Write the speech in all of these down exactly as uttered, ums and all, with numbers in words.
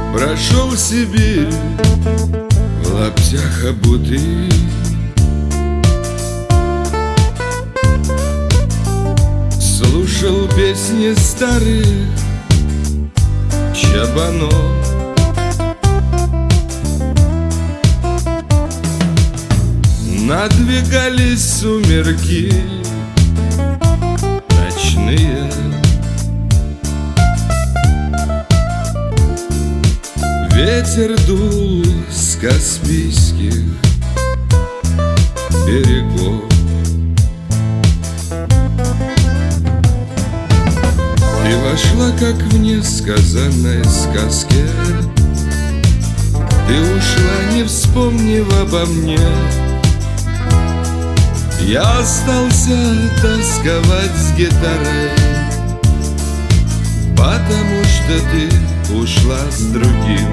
Прошел Сибирь в лаптях обутый, слушал песни старых чабанов. Надвигались сумерки ночные, ветер дул с Каспийских берегов. И вошла, как в несказанной сказке, ты ушла, не вспомнив обо мне. Я остался тосковать с гитарой, потому что ты ушла с другим.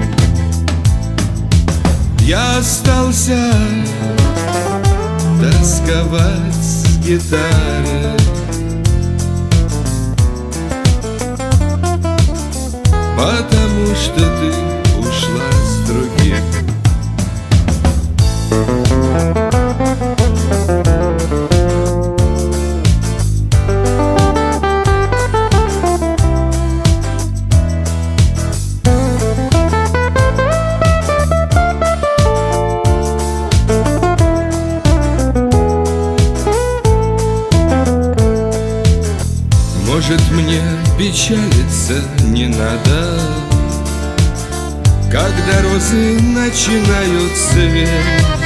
Я остался тосковать с гитарой, потому что ты ушла с другим. Может, мне печалиться не надо, когда розы начинают цвет.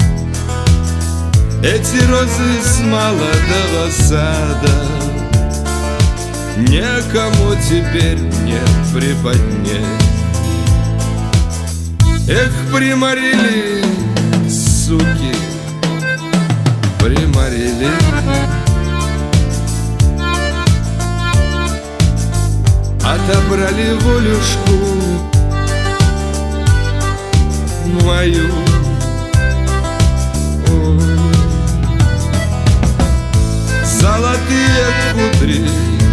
Эти розы с молодого сада некому теперь мне приподнять. Эх, приморили, суки, приморили. Отобрали волюшку мою. О, золотые кудри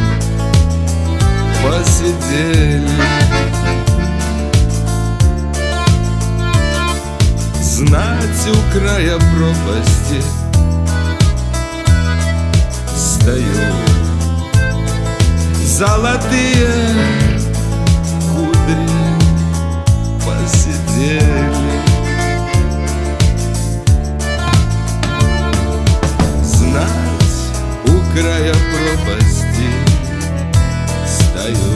посидели, знать у края пропасти стою. Золотые кудри посидели, знать у края пропасти стою.